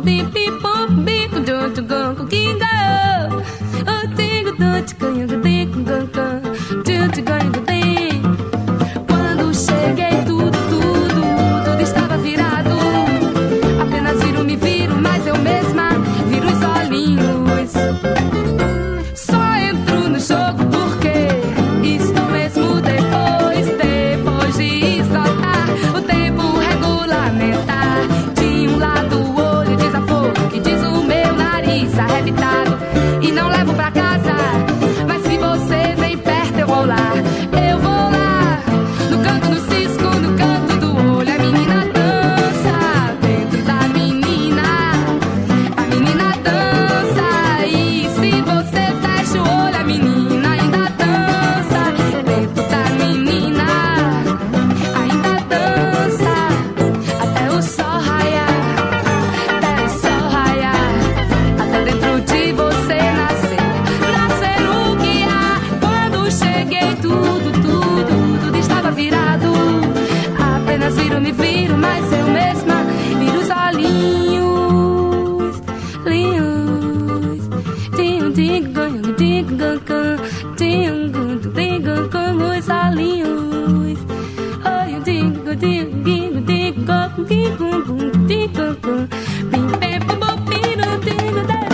Quando cheguei, tudo estava virado. Apenas viro, me viro, mas eu mesma viro os olhinhos. Só entro no jogo porque estou mesmo depois de esgotar o tempo regulamentar. De um lado o olho desafogo, que diz o meu nariz arrebitado, e não levo pra casa. Mas se você vem perto eu vou lá, no canto do cisco, no canto do olho. A menina dança dentro da menina, a menina dança. E se você fecha o olho, a menina ainda dança dentro da menina, ainda dança até o sol raiar, até o sol raiar, até dentro de você nascer o que há. Quando cheguei, tudo estava virado. Apenas viro, me viro, mas eu mesma viro os olhinhos. Linhos, tinho, digo, digo, tinho, digo, como os olhinhos. Oi, digo, digo, digo, digo, digo, digo, bim, bim, bum, bum, piro, digo, da.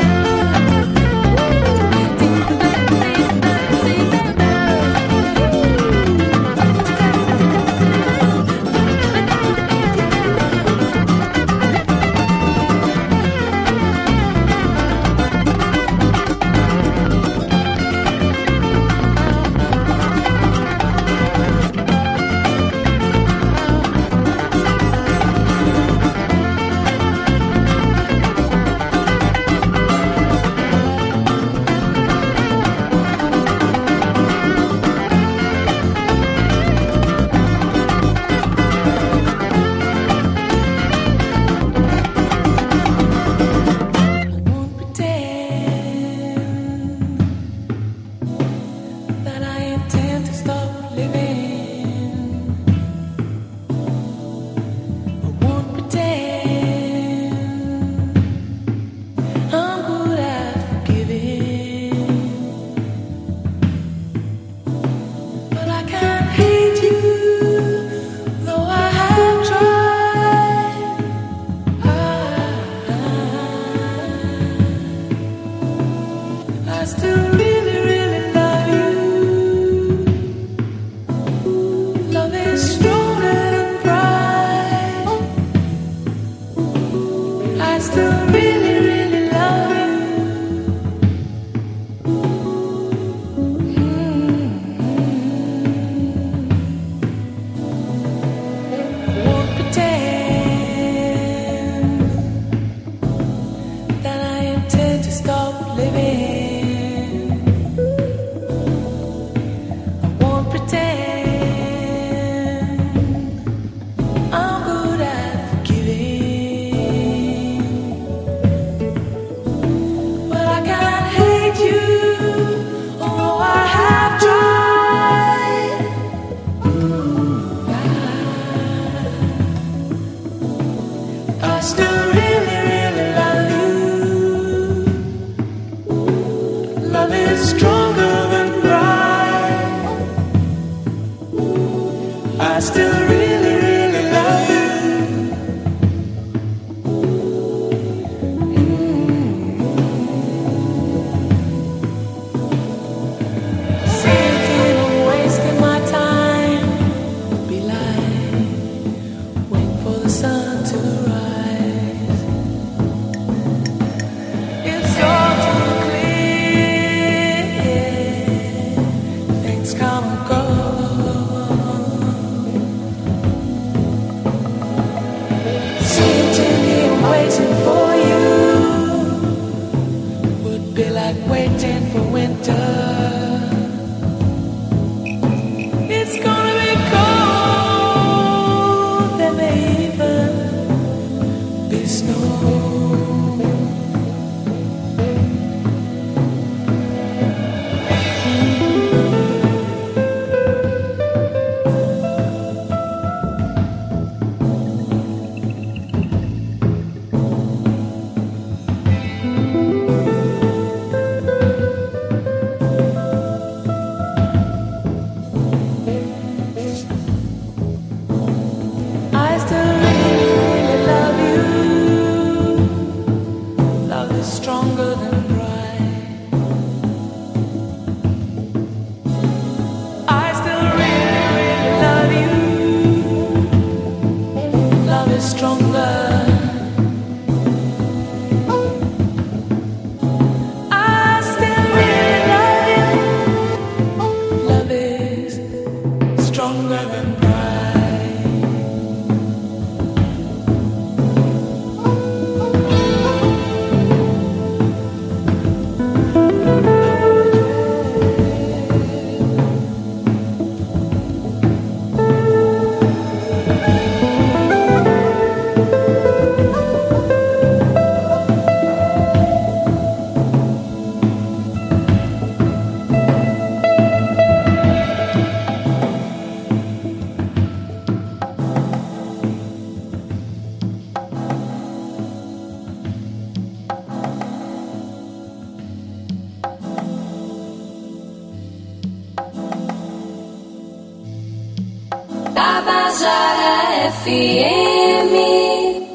Tabajara FM.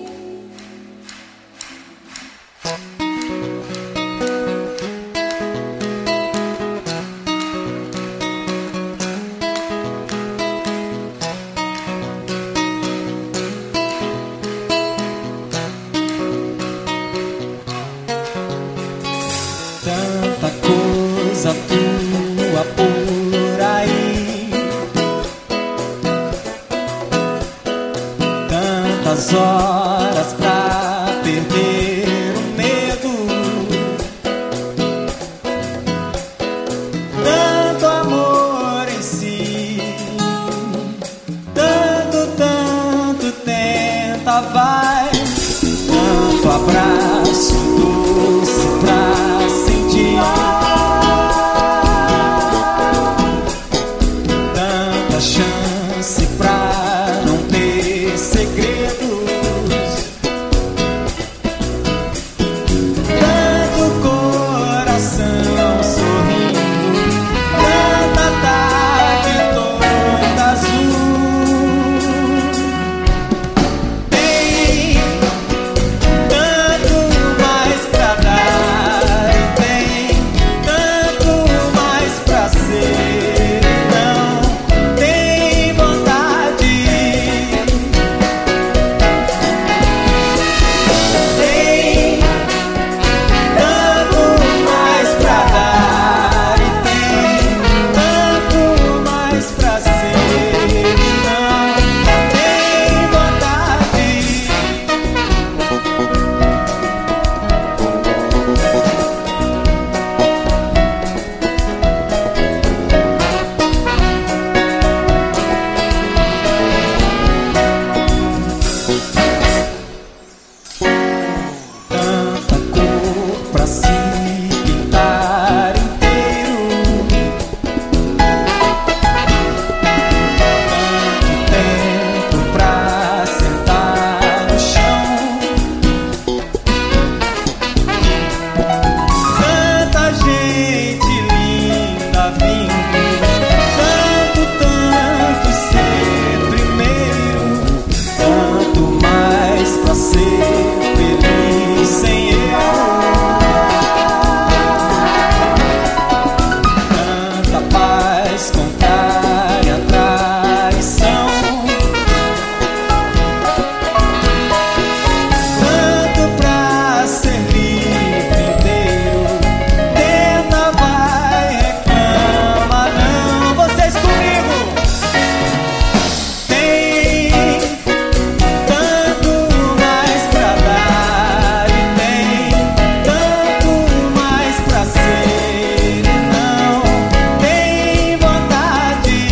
Tanta coisa tua por aí, tantas horas pra perder o medo, tanto amor em si, tanto tenta vai, tanto abraço doce pra sentir, tanta chance pra não ter segredos, tanto coração sorrindo, tanta tarde toda azul. Tem tanto mais pra dar, e tem tanto mais pra ser. Não tem vontade. Tem tanto mais pra dar, e tem tanto mais pra ser. Não tem vontade. Tanta cor pra se pintar inteiro, tanto tempo pra sentar no chão, tanta gente linda vindo, tanto ser primeiro, tanto mais pra ser feliz sem eu, tanta paz contrária à traição, tanto pra ser livre inteiro, tenta vai, reclama não. Vocês comigo. Tem tanto mais pra dar, e tem tanto mais pra ser. Não tem vontade.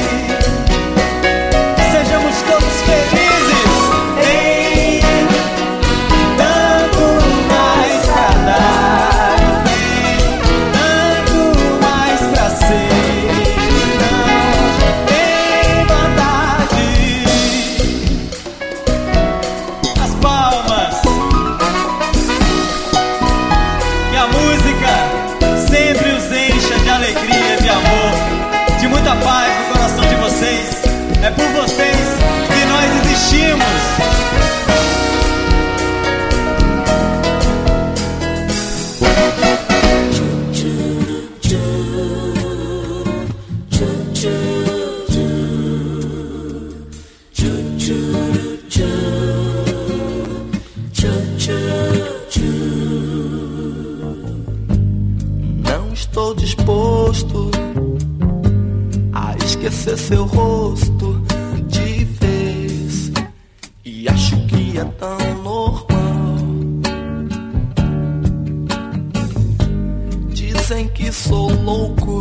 Sejamos todos felizes. Tem tanto mais pra dar, e tem tanto mais pra ser. Não tem vontade. As palmas. Que a música sempre os encha de alegria, de amor, de muita paz no coração de vocês. É por vocês que nós existimos. Não estou disposto a esquecer seu rosto de vez, e acho que é tão normal. Dizem que sou louco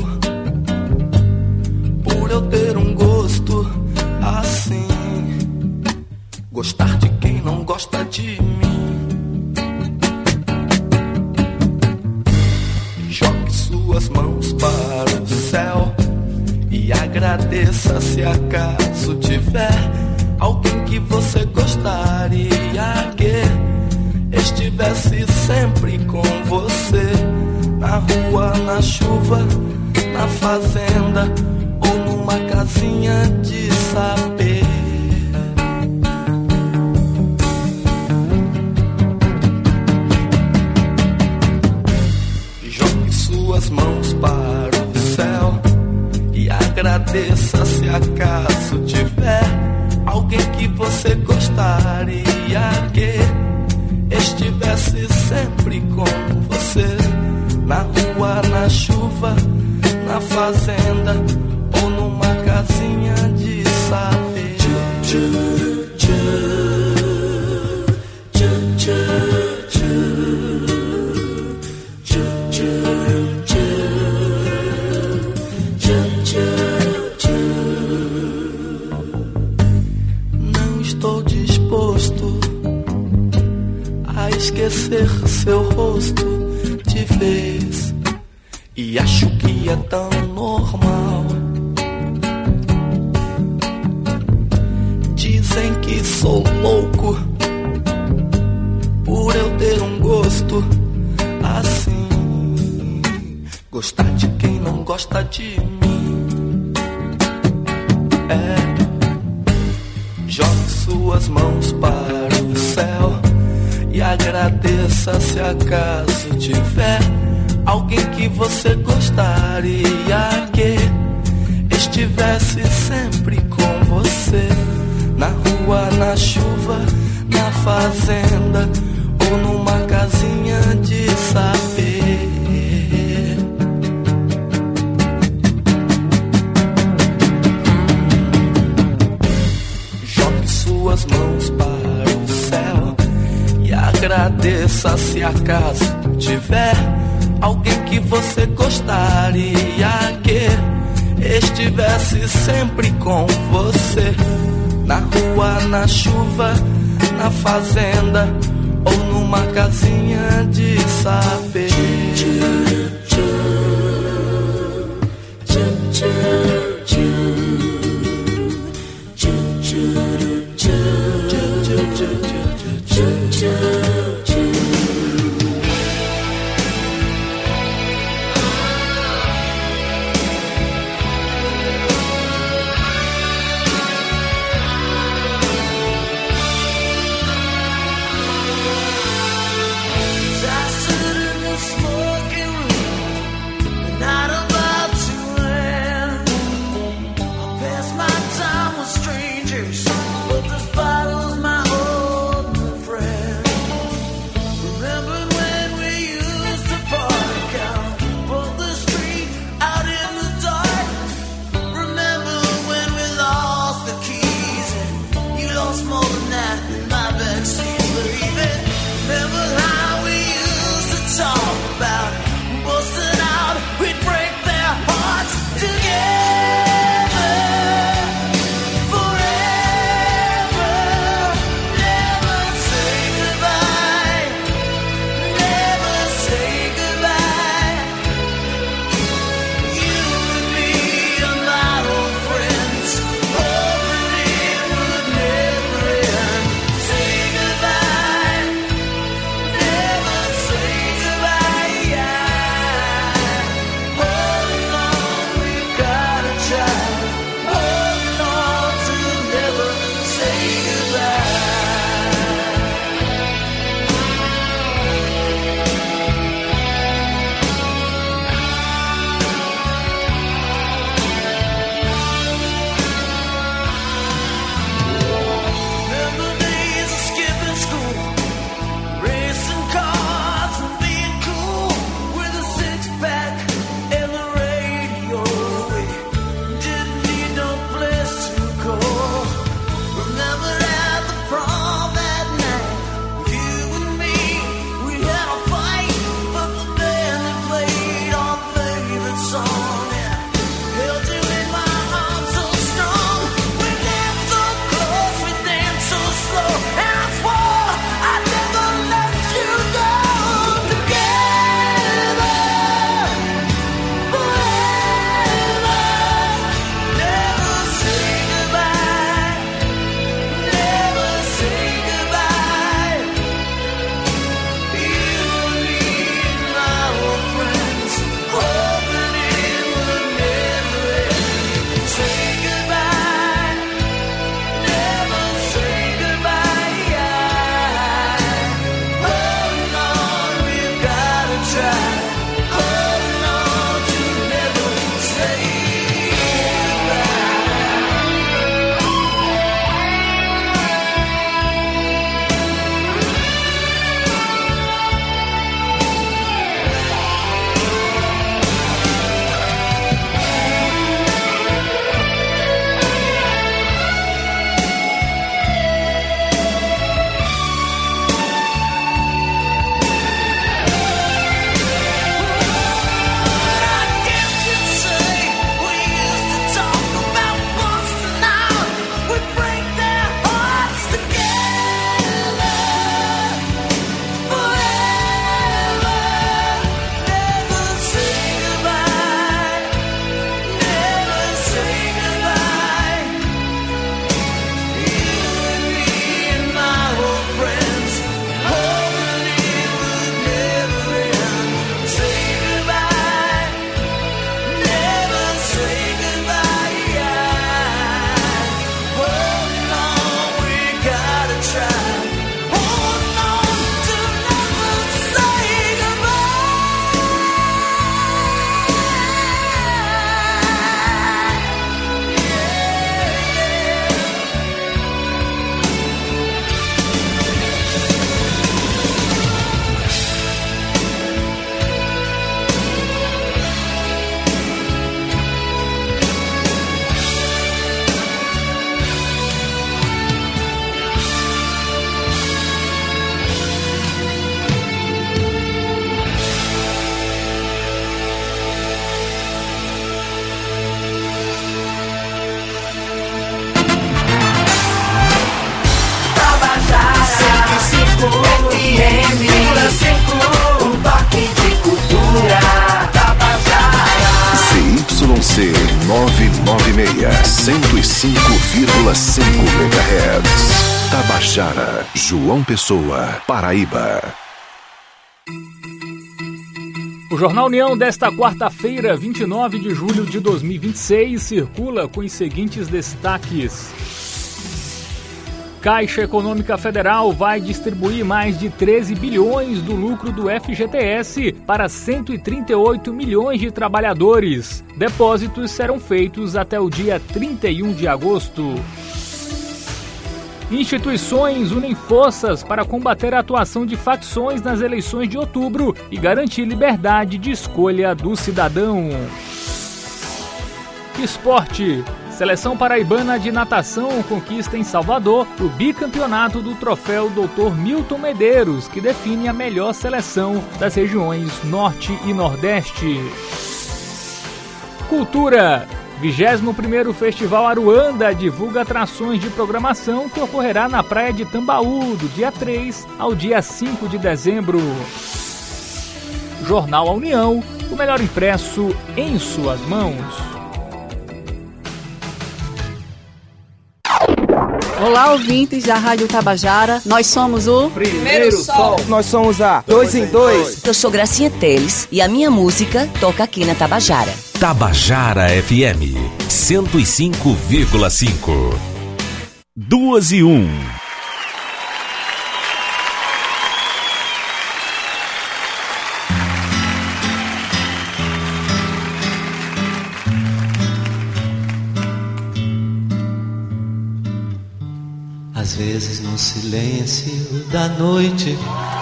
por eu ter um gosto assim, gostar de quem não gosta de mim. Jogue suas mãos para o céu e agradeça se acaso tiver alguém que você gostaria que estivesse sempre com você, na rua, na chuva, na fazenda ou numa casinha de sapê. agradeça se acaso tiver alguém que você gostaria que estivesse sempre com você, na rua, na chuva, na fazenda ou numa casinha de saber. Não estou disposto a esquecer seu rosto de vez, e acho que é tão normal. Dizem que sou louco por eu ter um gosto assim, gostar de quem não gosta de mim. Jogue suas mãos para o céu e agradeça se acaso tiver alguém que você gostaria que estivesse sempre com você, na rua, na chuva, na fazenda ou numa casinha de saber. Jogue suas mãos para o céu e agradeça se acaso tiver alguém que você gostaria que estivesse sempre com você, na rua, na chuva, na fazenda ou numa casinha de saber. Smoking room, not about to end. 996, 105,5 MHz. Tabajara, João Pessoa, Paraíba. O Jornal União desta quarta-feira, 29 de julho de 2026, circula com os seguintes destaques. Caixa Econômica Federal vai distribuir mais de 13 bilhões do lucro do FGTS para 138 milhões de trabalhadores. Depósitos serão feitos até o dia 31 de agosto. Instituições unem forças para combater a atuação de facções nas eleições de outubro e garantir liberdade de escolha do cidadão. Esporte. Seleção paraibana de natação conquista em Salvador o bicampeonato do troféu Dr. Milton Medeiros, que define a melhor seleção das regiões Norte e Nordeste. Cultura. 21º Festival Aruanda divulga atrações de programação que ocorrerá na praia de Tambaú, do dia 3 ao dia 5 de dezembro. Jornal A União, o melhor impresso em suas mãos. Olá, ouvintes da Rádio Tabajara. Nós somos o Primeiro Sol. Nós somos a 2 em 2. Eu sou Gracinha Teles e a minha música toca aqui na Tabajara. Tabajara FM 105,5. 2:01. Às vezes no silêncio da noite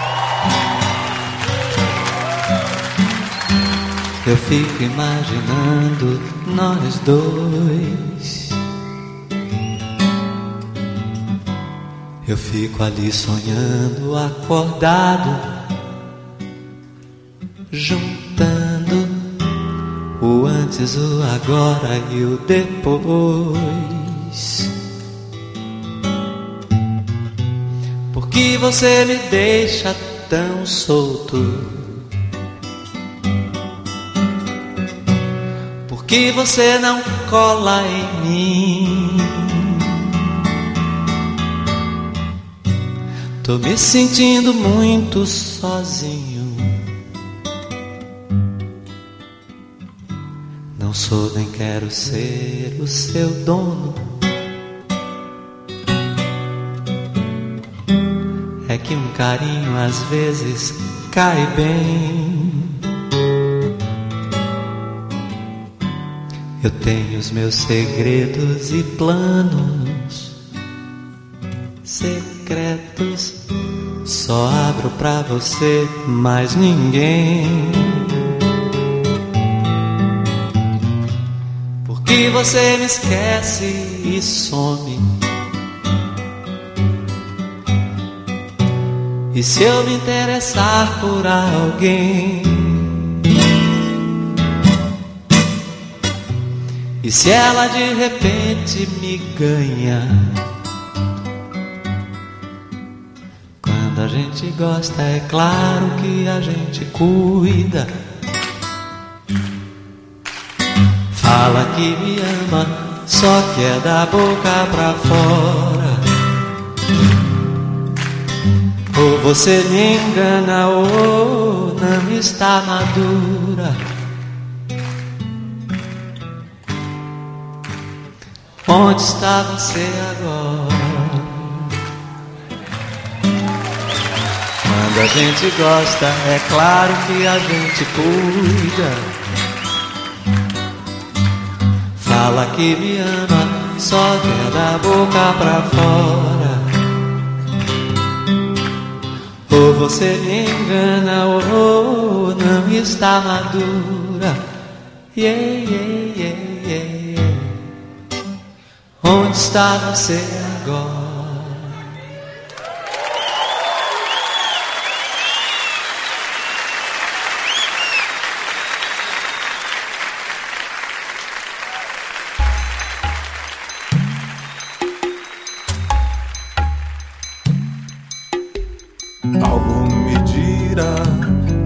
eu fico imaginando nós dois. Eu fico ali sonhando, acordado, juntando o antes, o agora e o depois. Que você me deixa tão solto? Por que você não cola em mim? Tô me sentindo muito sozinho. Não sou nem quero ser o seu dono. É que um carinho às vezes cai bem. Eu tenho os meus segredos e planos secretos. Só abro pra você, mais ninguém. Porque você me esquece e some. E se eu me interessar por alguém? E se ela de repente me ganha? Quando a gente gosta, é claro que a gente cuida. Fala que me ama, só que é da boca pra fora. Ou você me engana ou não está madura. Onde está você agora? Quando a gente gosta, é claro que a gente cuida. Fala que me ama, só que é da boca pra fora. Ou você me engana ou não está madura. Yeah, yeah, yeah, yeah. Onde está você agora?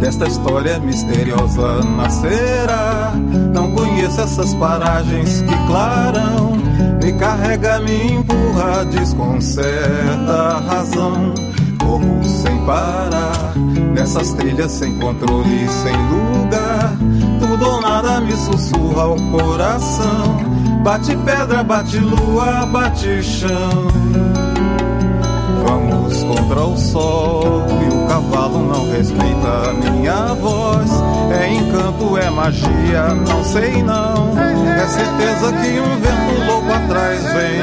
desta história misteriosa nascerá. Não conheço essas paragens que clarão, me carrega, me empurra, desconcerta a razão. Corro sem parar, nessas trilhas sem controle, sem lugar. Tudo ou nada me sussurra ao coração. Bate pedra, bate lua, bate chão. Vamos contra o sol e o cavalo não respeita a minha voz. É encanto, é magia, não sei não. É certeza que um vento louco atrás vem.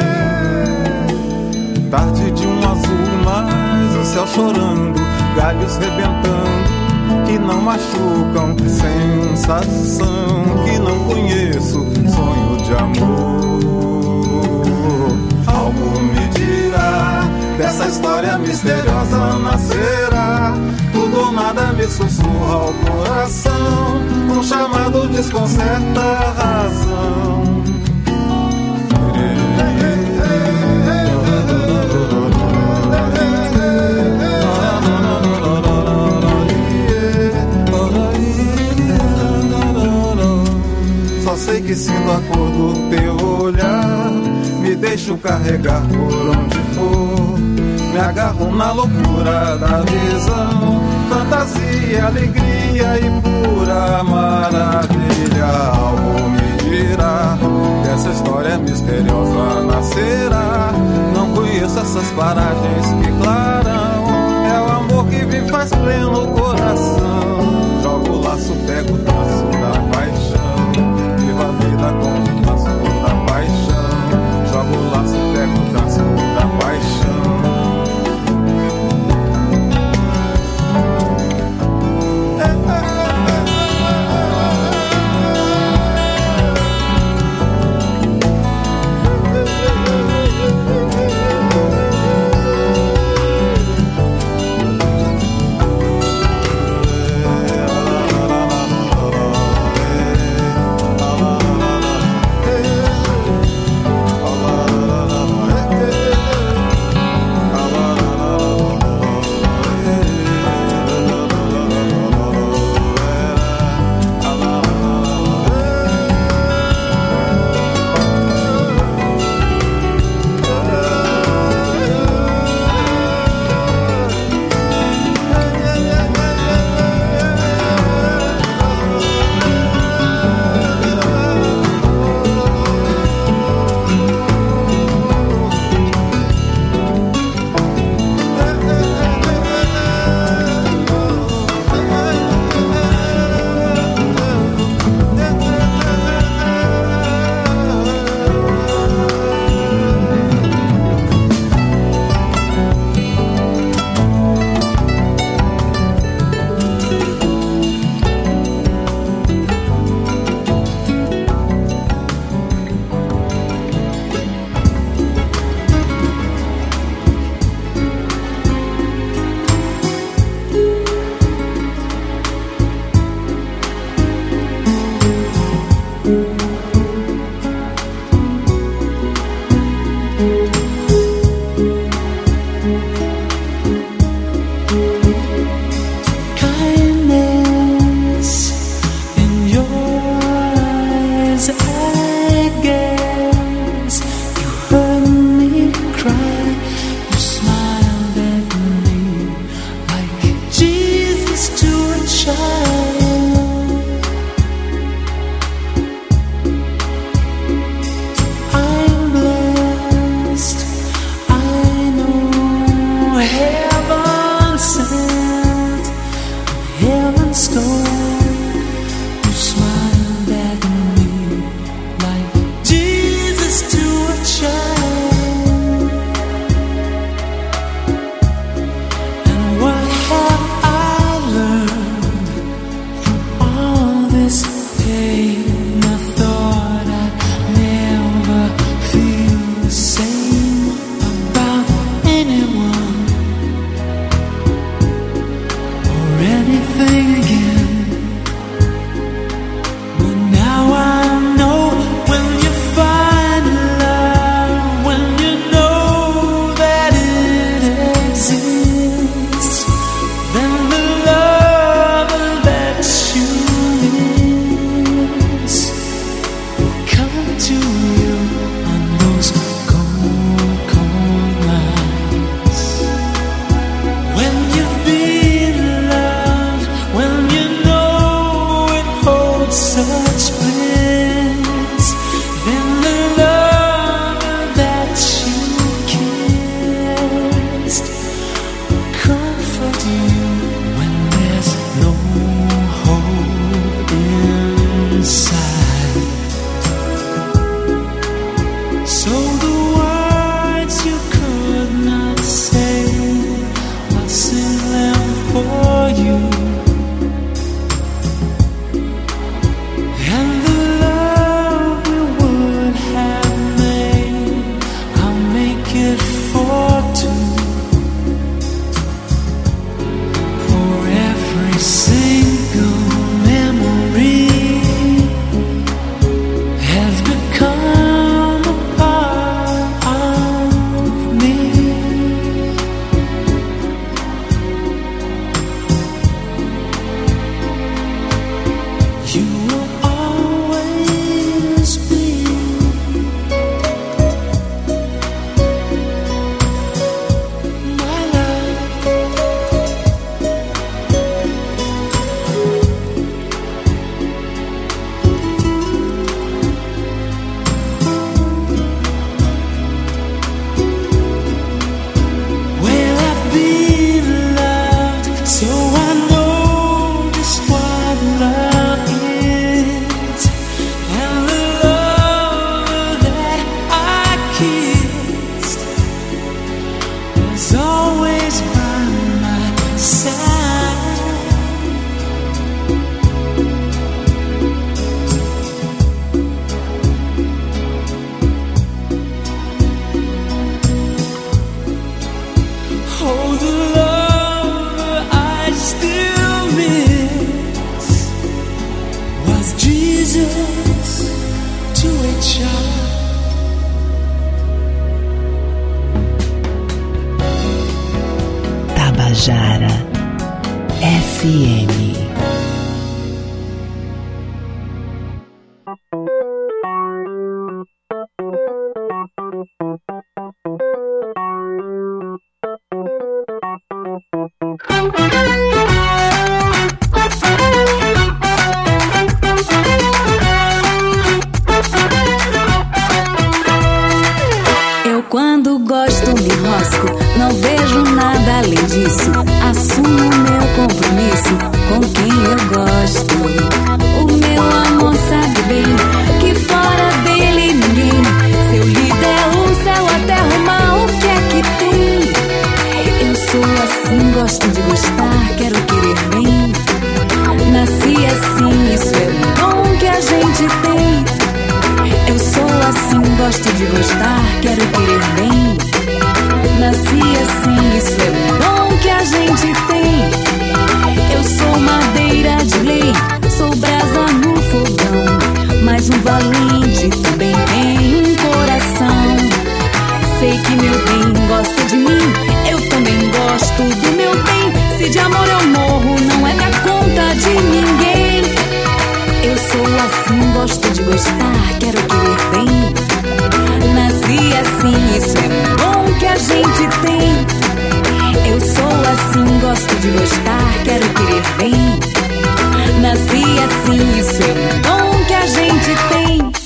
Tarde de um azul, mas o céu chorando, galhos rebentando que não machucam, sensação que não conheço, sonho de amor. Algo me dirá, dessa história misteriosa nascerá. Tudo ou nada me sussurra ao coração. Um chamado desconcerta a razão. Só sei que sinto a cor do teu olhar. Me deixo carregar por onde for. Me agarro na loucura da visão. Fantasia, alegria e pura maravilha. Algo me dirá, dessa história misteriosa nascerá. Não conheço essas paragens que clarão. É o amor que me faz pleno coração. Jogo o laço, pego o traço da paixão. Viva a vida com o laço da paixão. Jogo o laço, pego o traço da paixão. Tabajara FM. Quando gosto me enrosco, não vejo nada além disso. Assumo meu compromisso com quem eu gosto. O meu amor sabe bem que fora dele ninguém. Se eu lhe der o céu, a terra, o mar, o que é que tem? Eu sou assim, gosto de gostar, quero querer bem. Nasci assim, isso é o dom que a gente tem. Eu sou assim, gosto de gostar, quero querer bem. Nasci assim, isso é um dom que a gente tem. Eu sou madeira de lei, sou brasa no fogão, mas um valente também tem um coração. Sei que meu bem gosta de mim, eu também gosto do meu bem. Se de amor eu morro, não é da conta de ninguém. Eu sou assim, gosto de gostar, quero querer bem. Nasci assim, isso é um dom que a gente tem. Eu sou assim, gosto de gostar, quero querer bem. Nasci assim, isso é um dom que a gente tem.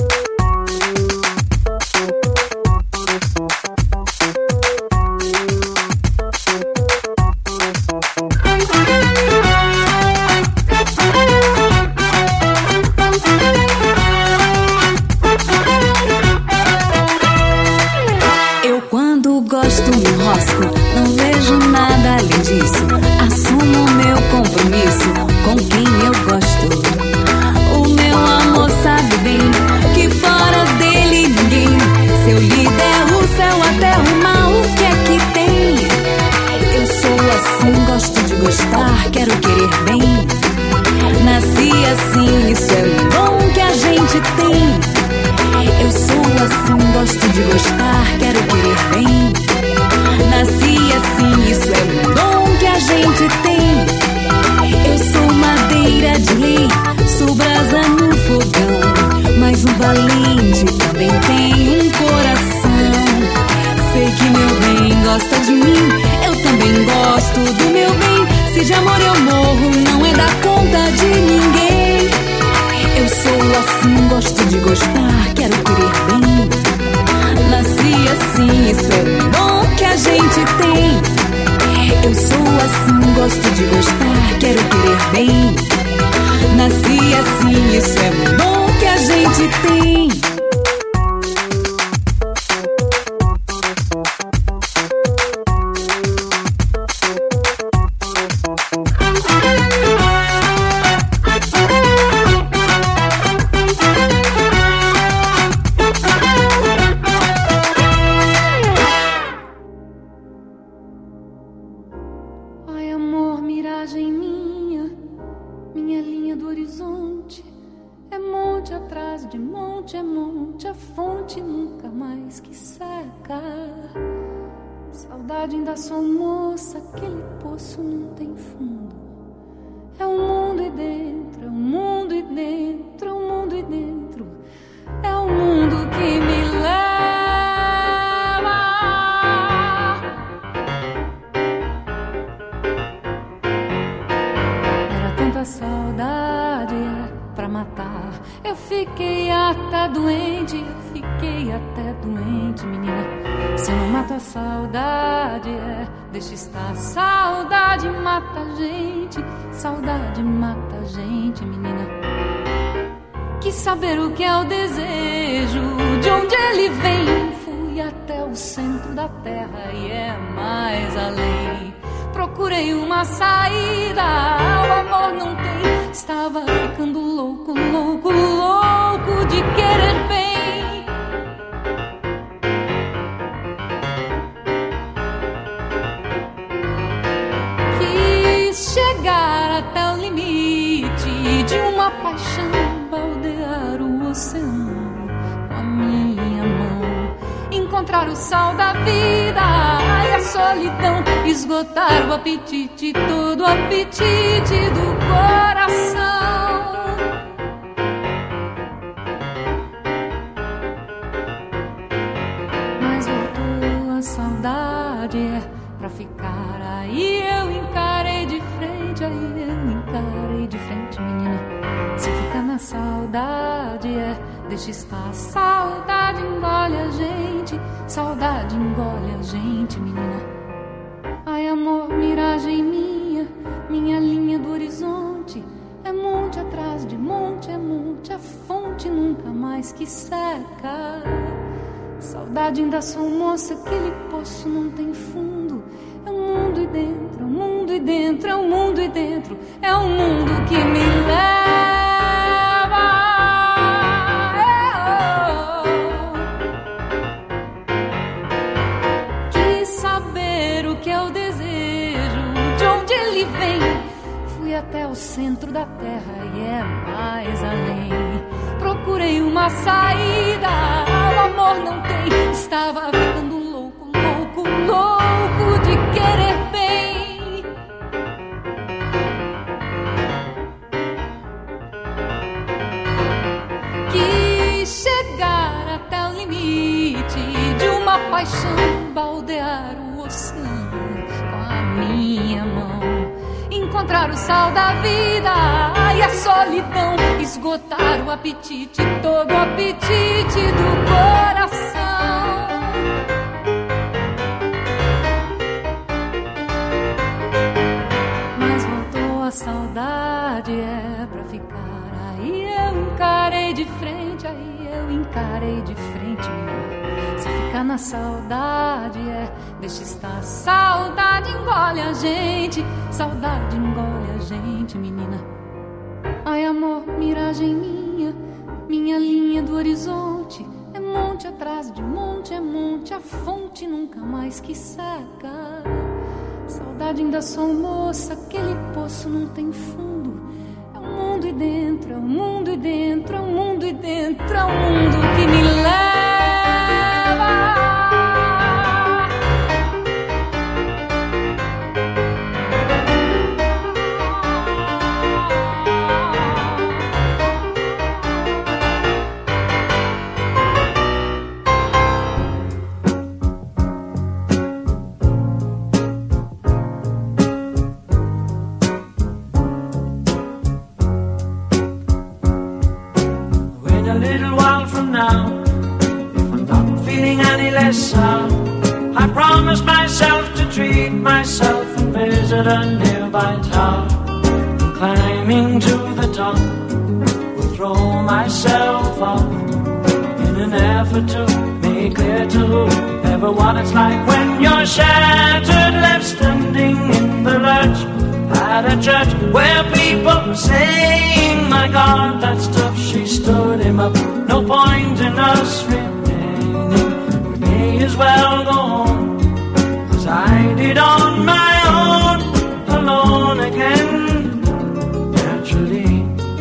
Não vejo nada além disso. Assumo meu compromisso com quem eu gosto. O meu amor sabe bem que fora dele ninguém. Se eu lhe der o céu, a terra, o mar, o que é que tem? Eu sou assim, gosto de gostar, quero querer bem. Nasci assim, isso é um dom que a gente tem. Eu sou assim, gosto de gostar, quero querer bem. Nasci assim, isso é um dom que a gente tem. Eu sou madeira de lei, sou brasa no fogão, mas um valente também tem um coração. Sei que meu bem gosta de mim, eu também gosto do meu bem. Se de amor eu morro, não é da conta de ninguém. Eu sou assim, gosto de gostar, quero querer bem. Nasci assim, isso é um dom que a gente tem. Eu sou assim, gosto de gostar, quero querer bem. Nasci assim, isso é um dom que a gente tem. Saudade, ainda sou moça, aquele poço não tem fundo. É um mundo e dentro, é um mundo e dentro, é um mundo e dentro. É um mundo que me leva. Era tanta saudade pra matar. Eu fiquei até doente, menina. Se eu não mato a saudade, deixa estar. Saudade mata a gente, saudade mata a gente, menina. Quis saber o que é o desejo, de onde ele vem. Fui até o centro da terra e é mais além. Procurei uma saída, o amor não tem. Estava ficando louco, louco, louco de querer bem. Chegar até o limite de uma paixão, baldear o oceano com a minha mão, encontrar o sal da vida e a solidão esgotar o apetite, todo o apetite do coração. Mas voltou a saudade, é pra ficar. Aí eu encarei de frente, aí eu encarei de frente, menina. Se fica na saudade, é, deixa estar. Saudade engole a gente, saudade engole a gente, menina. Ai, amor, miragem minha, minha linha do horizonte. É monte atrás de monte, é monte, a fonte nunca mais que seca. Saudade ainda sou moça, aquele poço não tem fundo. É o mundo e dentro, é o mundo e dentro, é o mundo e dentro. É o mundo que me leva. Quis saber o que eu desejo, de onde ele vem. Fui até o centro da terra e é mais além. Procurei uma saída, o amor não tem. Estava ficando louco, louco, louco de querer bem. Quis chegar até o limite de uma paixão, baldear o oceano com a minha mão. Encontrar o sal da vida e a solidão, esgotar o apetite, todo o apetite do coração. Mas voltou a saudade, é pra ficar. Aí eu encarei de frente, aí eu encarei de frente, menina. Se ficar na saudade, é, deixa estar. Saudade engole a gente, saudade engole a gente, menina. Ai, amor, miragem minha, minha linha do horizonte. É monte atrás de monte, é monte, a fonte nunca mais que seca. Saudade ainda sou moça, aquele poço não tem fundo. É o mundo e dentro, é o mundo e dentro, é o mundo e dentro, é o mundo que me leva. I promise myself to treat myself and visit a nearby tower. Climbing to the top, will throw myself off in an effort to make clear to whoever what it's like when you're shattered, left standing in the lurch at a church where people were saying, my God, that stuff, she stood him up. No point in us as well go home, 'cause I did on my own, alone again, naturally.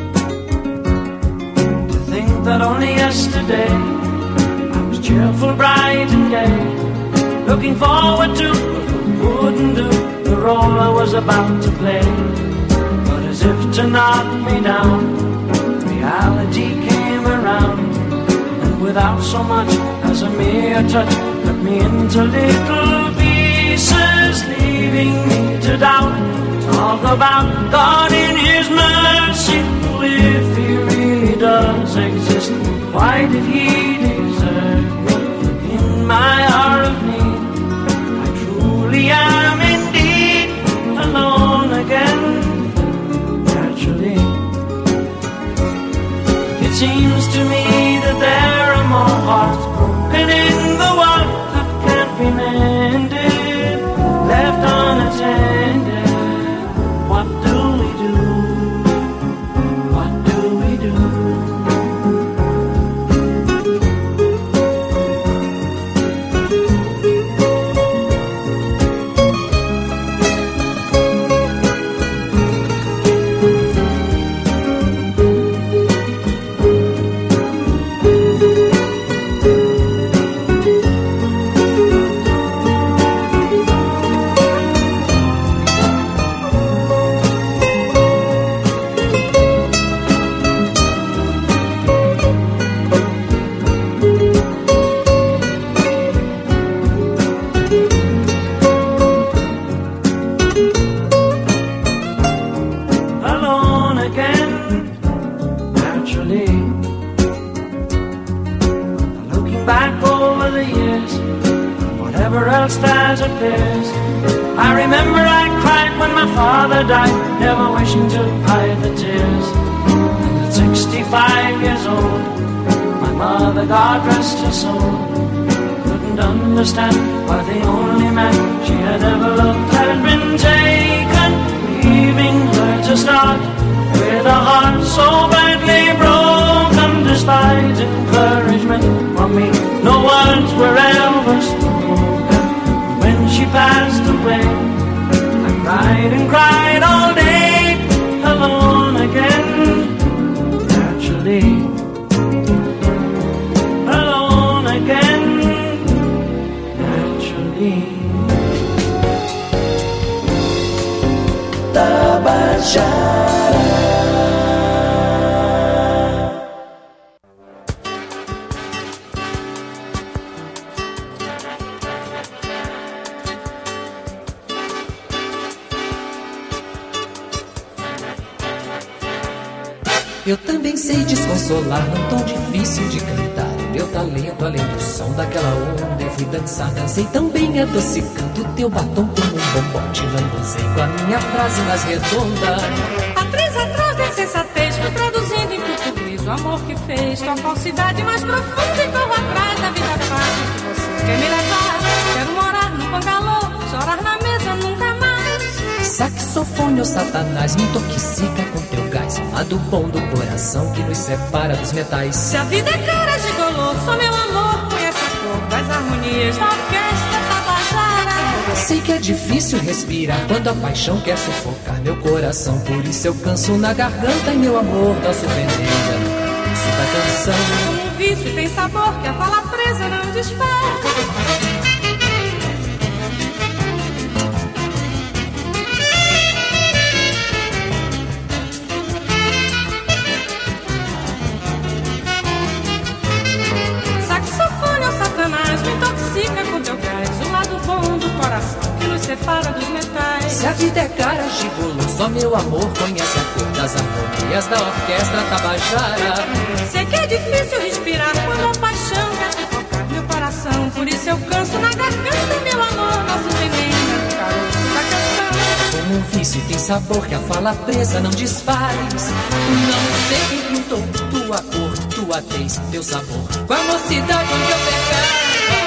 To think that only yesterday I was cheerful, bright and gay, looking forward to what wouldn't do the role I was about to play. But as if to knock me down, reality came around, and without so much as a mere touch, cut me into little pieces, leaving me to doubt. Talk about God in His mercy, if He really does exist, why did He deserve me in my hour of need? I truly am indeed alone again, naturally. It seems to me that there are more hearts broken in the world that can't be mended, left unattended. What do we do? What do we do? back over the years, whatever else that appears. I remember I cried when my father died, never wishing to hide the tears. And at 65 years old, my mother, God rest her soul, couldn't understand why the only man she had ever loved had been taken, leaving her to start with a heart so badly broken. Despite encouragement from me, no words were ever spoken. When she passed away, I cried and cried all day, alone again. Naturally, alone again. Naturally. Tabajara. Eu também sei desconsolar num tom difícil de cantar. Meu talento além do som daquela onda, eu fui dançar. Dancei tão bem adocicando teu batom como um bombom. Te lambuzei com a minha frase mais redonda. Atriz atrás da insensatez, fui traduzindo em português o amor que fez tua falsidade mais profunda. E corro atrás da vida fácil que você quer me levar. Quero morar no bangalô, chorar na mesa nunca mais. Saxofone ou satanás, me intoxica com teu gás. Lado bom do coração que nos separa dos metais. Se a vida é cara, gigolô, sou meu amor, conhece a cor das harmonias da orquestra Tabajara. Sei que é difícil respirar quando a paixão quer sufocar meu coração. Por isso eu canso na garganta e meu amor danço veneno no canso da canção. Como um vício tem sabor que a fala presa não desfaz. Me intoxica com teu gás, o lado bom do coração que nos separa dos metais. Se a vida é cara, gigolô, só meu amor conhece a cor das harmonias da orquestra Tabajara. Sei que é difícil respirar quando a paixão quer sufocar meu coração. Por isso eu canso na garganta, meu amor, nosso veneno no caroço da canção. Como um vício tem sabor que a fala presa não desfaz. Não sei quem pintou tua cor, tua tez, teu sabor, com a mocidade onde eu pecava.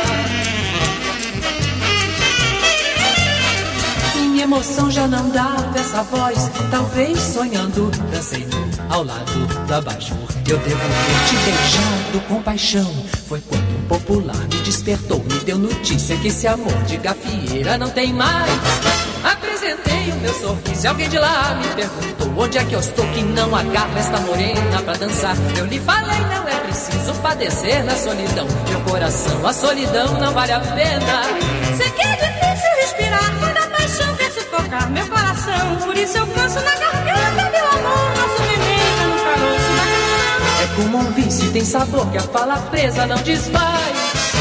Minha emoção já não dava essa voz. Talvez sonhando, dancei ao lado da abajur. Eu devo ter te beijado com paixão. Foi quando um popular me despertou, me deu notícia que esse amor de gafieira não tem mais. Apresentei o meu sorriso e alguém de lá me perguntou onde é que eu estou que não agarro esta morena pra dançar. Eu lhe falei, não é preciso padecer na solidão. Meu coração, a solidão não vale a pena. Sei que é difícil respirar quando a paixão quer sufocar meu coração. Por isso eu canso na garganta, meu amor, nosso veneno no caroço da canção. É como um vício, tem sabor que a fala presa não desfaz.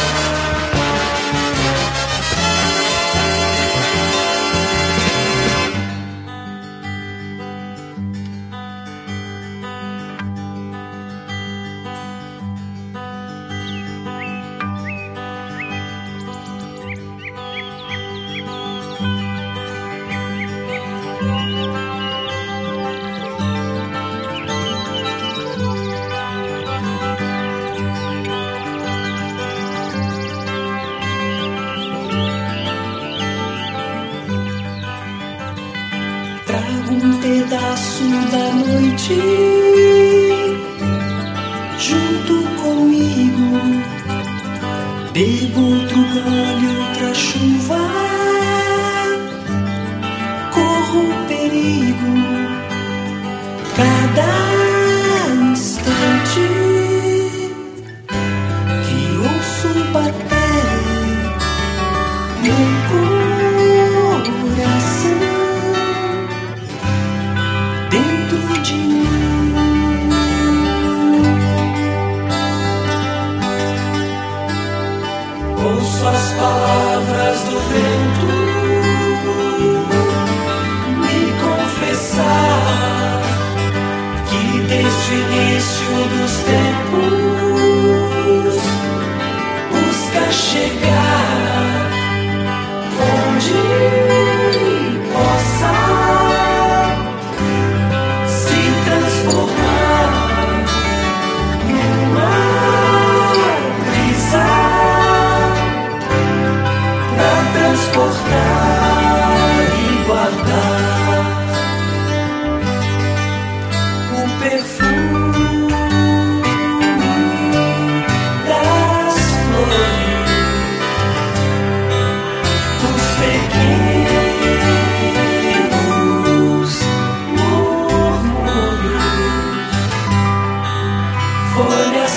Pedaço da noite junto comigo, bebo outro gole, outra chuva, corro perigo, cada instante que ouço bater meu coração dentro de mim. Ouço as palavras do vento me confessar que desde o início dos tempos dia chegar onde possa se transformar numa brisa pra transportar e guardar o perfume das flores, dos pequenos murmúrios, folhas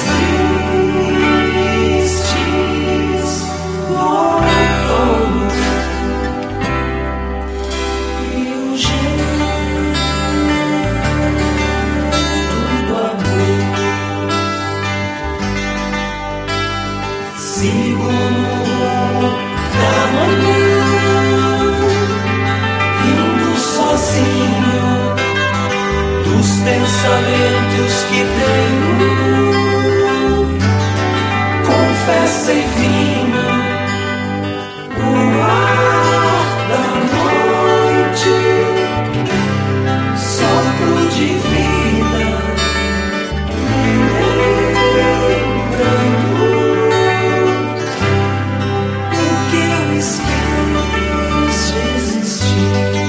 tristes do outono e o jeito do amor. Sigo o rumo da manhã, indo sozinho dos pensamentos que tenho, com festa e vinho, o ar da noite, sopro de vida, me lembrando o que eu esqueço existir.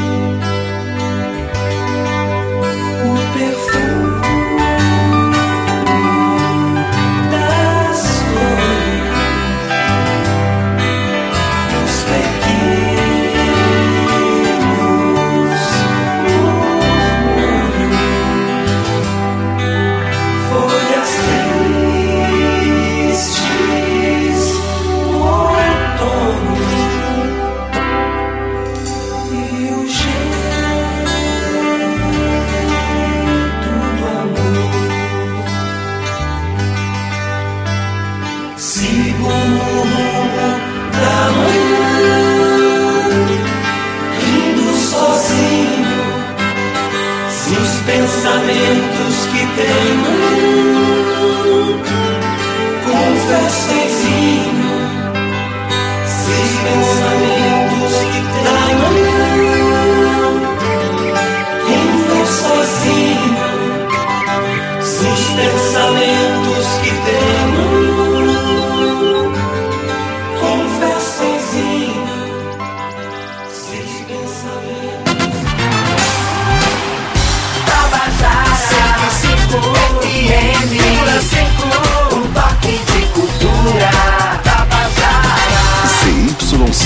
O perfume das flores, dos pequenos murmúrios, folhas tristes do outono e o jeito do amor. Sigo o rumo da manhã, indo sozinho, os pensamentos que tenho, com festa e vinho, os pensamentos que tenho, indo sozinho, os pensamentos que tenho, com festa e vinho, os pensamentos. Tabajara, 105 FM, um toque de cultura. Tabajara. ZYC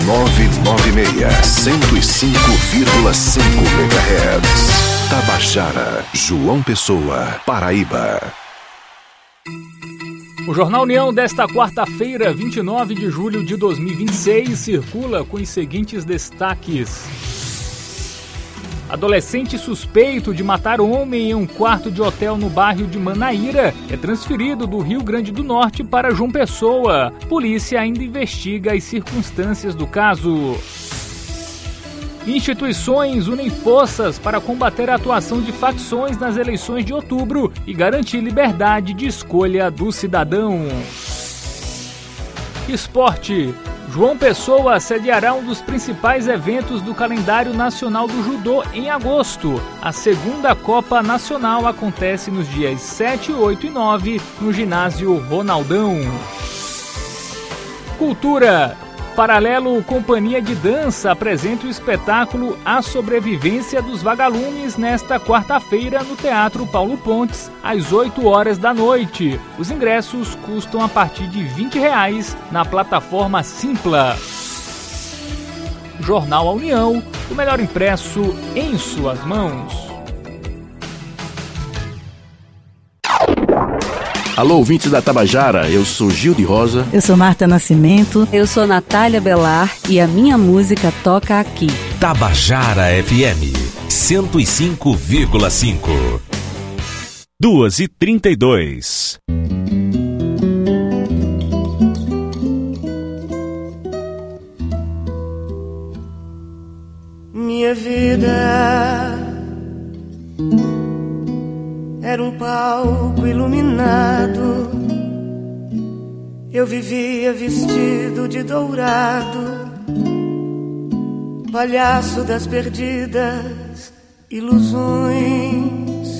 996, 105,5 MHz. Tabajara, João Pessoa, Paraíba. O Jornal União desta quarta-feira, 29 de julho de 2026, circula com os seguintes destaques. Adolescente suspeito de matar homem em um quarto de hotel no bairro de Manaíra é transferido do Rio Grande do Norte para João Pessoa. Polícia ainda investiga as circunstâncias do caso. Instituições unem forças para combater a atuação de facções nas eleições de outubro e garantir liberdade de escolha do cidadão. Esporte. João Pessoa sediará um dos principais eventos do calendário nacional do judô em agosto. A segunda Copa Nacional acontece nos dias 7, 8 e 9 no ginásio Ronaldão. Cultura. Paralelo Companhia de Dança apresenta o espetáculo A Sobrevivência dos Vagalumes nesta quarta-feira no Teatro Paulo Pontes, às 8 horas da noite. Os ingressos custam a partir de R$20 na plataforma Simpla. Jornal A União, o melhor impresso em suas mãos. Alô, ouvintes da Tabajara, eu sou Gil de Rosa. Eu sou Marta Nascimento. Eu sou Natália Belar e a minha música toca aqui. Tabajara FM 105,5. 2h32. Minha vida era um palco iluminado. eu vivia vestido de dourado, palhaço das perdidas ilusões,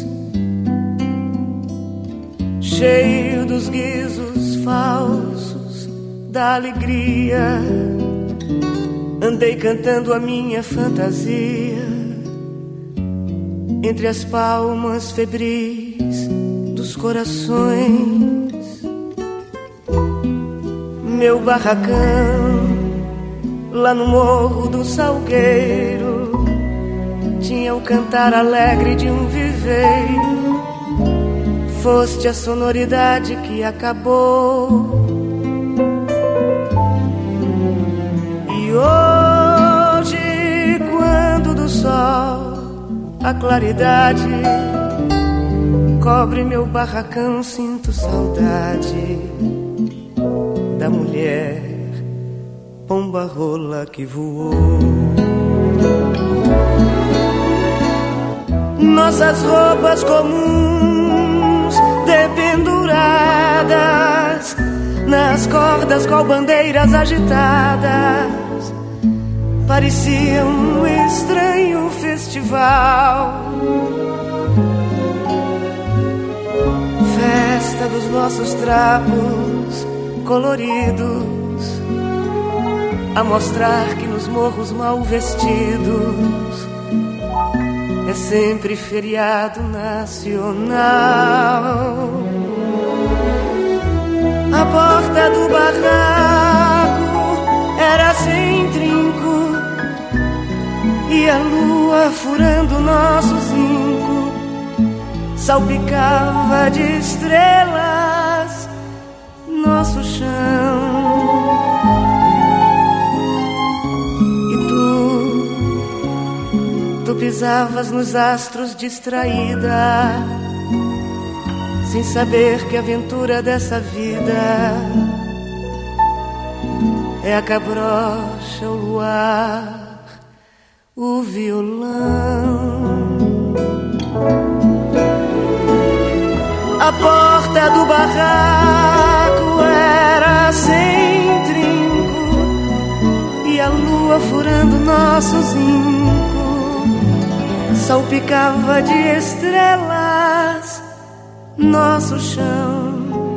cheio dos guizos falsos da alegria. Andei cantando a minha fantasia entre as palmas febris dos corações. Meu barracão lá no Morro do Salgueiro tinha o cantar alegre de um viveiro. Foste a sonoridade que acabou. E hoje, quando do sol a claridade cobre meu barracão, sinto saudade da mulher pomba rola que voou. Nossas roupas comuns dependuradas nas cordas, qual bandeiras agitadas, parecia um estranho festival. Festa dos nossos trapos coloridos, a mostrar que nos morros mal vestidos é sempre feriado nacional. A porta do barraco era sem trinco e a lua furando nosso zinco salpicava de estrelas nosso chão. Tu pisavas nos astros distraída, sem saber que a aventura dessa vida é a cabrocha, o luar, o violão. A porta do barraco era sem trinco e a lua furando nosso zinco salpicava de estrelas nosso chão.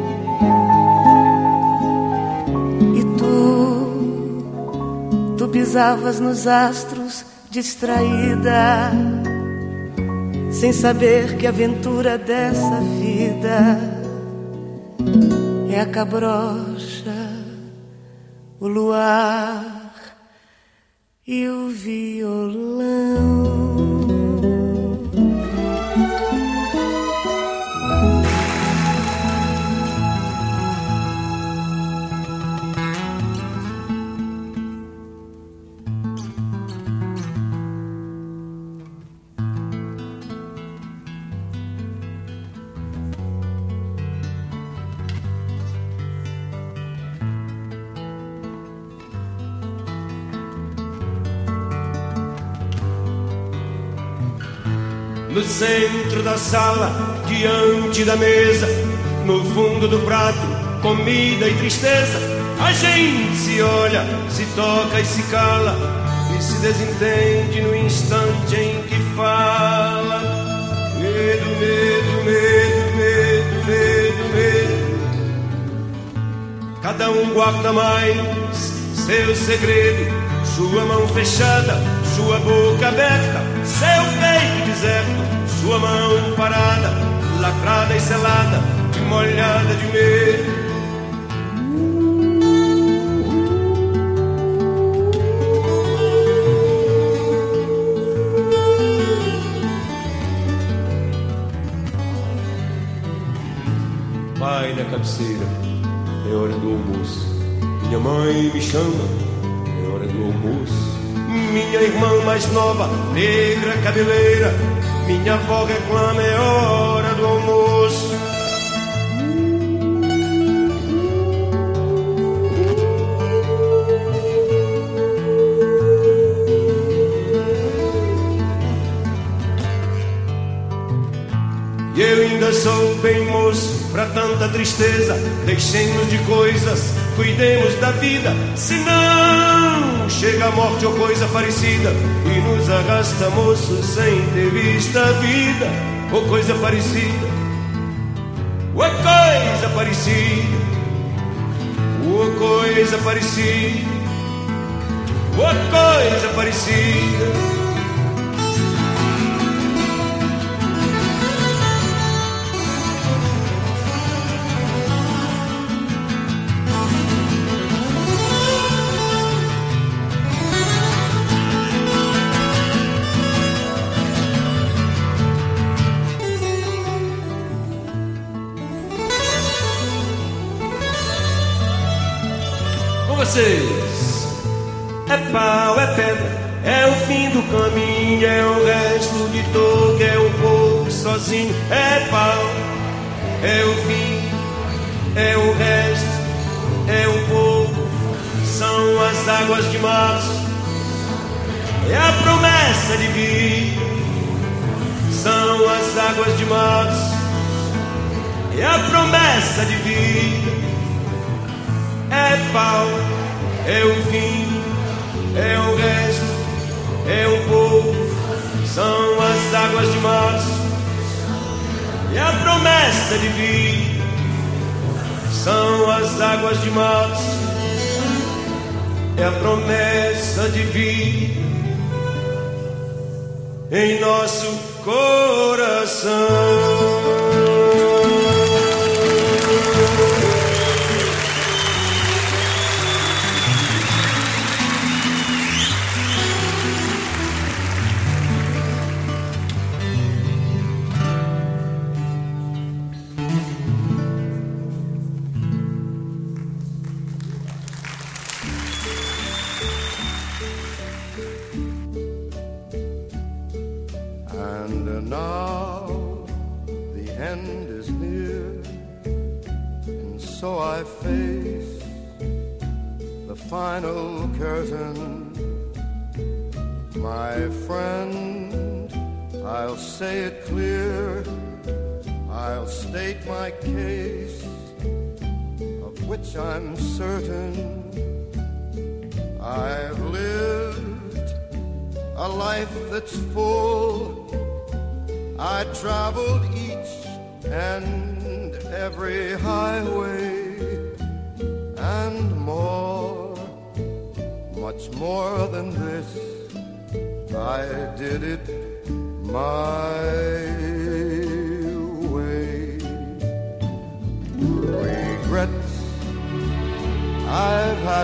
E tu pisavas nos astros distraída, sem saber que a aventura dessa vida é a cabrocha, o luar e o violão. No centro da sala, diante da mesa, no fundo do prato, comida e tristeza. A gente se olha, se toca e se cala, e se desentende no instante em que fala. Medo, medo, medo, medo, medo, medo. Cada um guarda mais seu segredo, sua mão fechada, sua boca aberta, seu peito deserto, sua mão parada, lacrada e selada, de molhada de medo. Pai na cabeceira, é hora do almoço. Minha mãe me chama, é hora do almoço. Minha irmã mais nova, negra cabeleira, minha avó reclama, é hora do almoço. E eu ainda sou bem moço pra tanta tristeza. Deixemos de coisas, cuidemos da vida, senão chega a morte ou coisa parecida e nos arrasta, moço, sem ter visto a vida. Ou coisa parecida, ou coisa parecida, ou coisa parecida, ou coisa parecida. Vocês, é pau, é pedra, é o fim do caminho, é o resto de toque, é um pouco sozinho. É pau, é o fim, é o resto, é um pouco, são as águas de março, é a promessa de vida, são as águas de março, é a promessa de vida. É pau, é o fim, é o resto, é um pouco, são as águas de março, e a promessa de vida, são as águas de março, é a promessa de vida em nosso coração. And now the end is near, and so I face the final curtain. My friend, I'll say it clear, I'll state my case, of which I'm certain. I've lived a life that's full, I traveled each and every highway, and more, much more than this, I did it my way. Regrets I've had